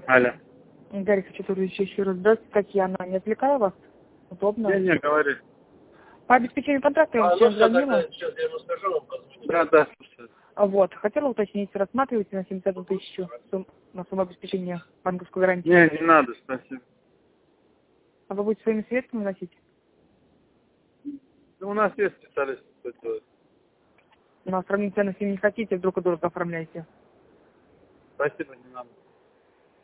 Алло. Гарри Хачатурович, еще раз. Здравствуйте, Татьяна. Не отвлекаю вас? Удобно? Не, говори. По обеспечению контракта я вам сейчас звонила. Сейчас я ему скажу, он позвонит. Да, слушай. Вот. Хотела уточнить, рассматриваете на 71 тысячу на сумму обеспечения банковской гарантии? Не надо, спасибо. А вы будете своими средствами носить? Ну, у нас есть специалист, кто делает. На сравнительно, если не хотите, друг у друга оформляйте. Спасибо, не надо.